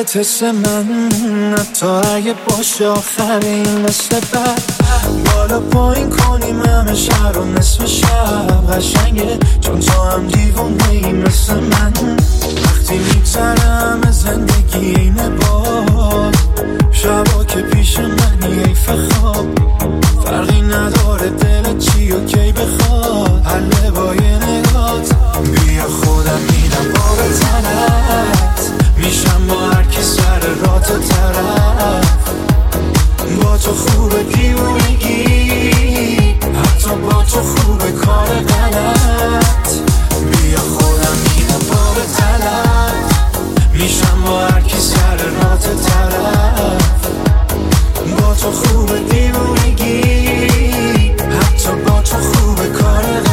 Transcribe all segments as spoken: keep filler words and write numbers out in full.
حس من حتی اگه باشه آخر این مثل بعد بالا پایین کنیم همه شهر و نصف شب قشنگه چون تو هم دیوونه ای مثل من وقتی میگذرم زندگی اینه باد شبا که پیش منی ایف خواب فرقی نداره دلت چی و کی بخواد حله با یه نگات بیا خودم میدم با به تنت میشم با هر کی سر راه تو طرف با تو خوبه دیوونگی حتی با تو خوبه کار غلط بیا خودم میدم با به تنت میشم با هر کی سر راه تو طرف با تو خوبه دیوونگی حتی با تو خوبه کار غلط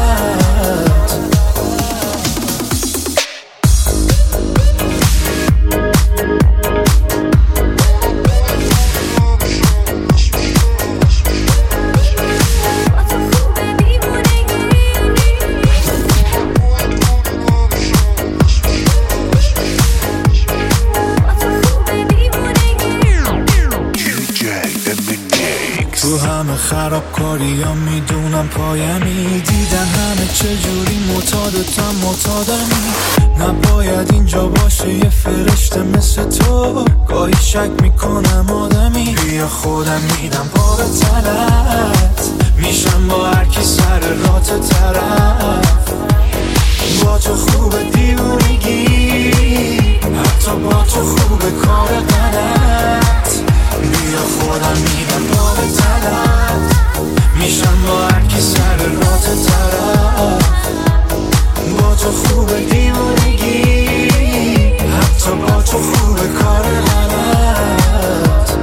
تو همه خرابکاری ها میدونم پایمی دیدن همه چجوری معتادتم معتادمی نباید اینجا باشه یه فرشته مثل تو گاهی شک میکنم آدمی بیا خودم میدم با به تنت میشم با هر کی سر راه تو طرف با تو خوبه دیوونگی حتی با تو خوبه کار غلط بیا خودم میدم با به تنت میشم با هر کی سر راه تو طرف با تو خوبه دیوونگی حتی با تو خوبه کار غلط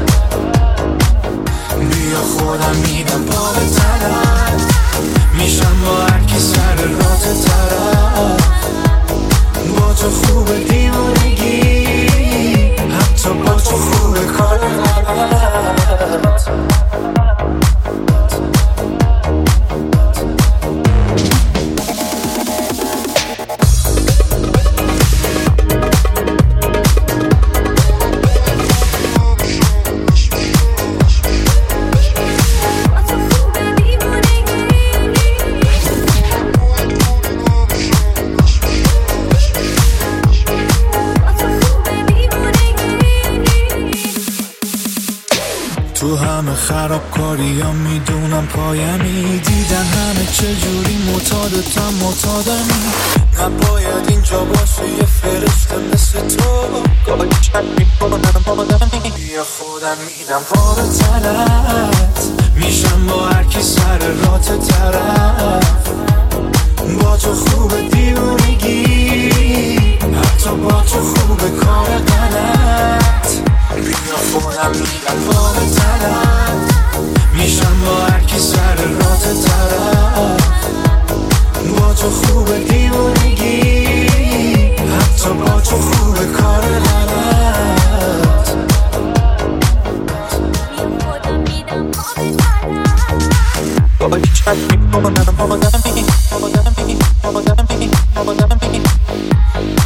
بیا خودم میدم با به تنت میشم با هر کی سر راه تو طرف با تو خوبه دیوونگی حتی با تو خوبه کار غلط تو همه خرابکاری ها میدونم پایمی دیدن همه چجوری معتادتم معتادمی نباید اینجا باشه یه فرشته مثل تو گاهی شک میکنم آدمی بیا خودم میدم با به تنت میشم با هر کی سر راه تو طرف با تو خوبه دیوونگی حتی با تو خوبه کار غلط بیا خودم میدم با به تنت میشم با هر کی سر راه تو طرف با تو خوبه دیوونگی حتی با تو خوبه کار غلط بیا خودم میدم با به تنت گاهی شک میکنم آدمی آدمی آدمی آدمی آدمی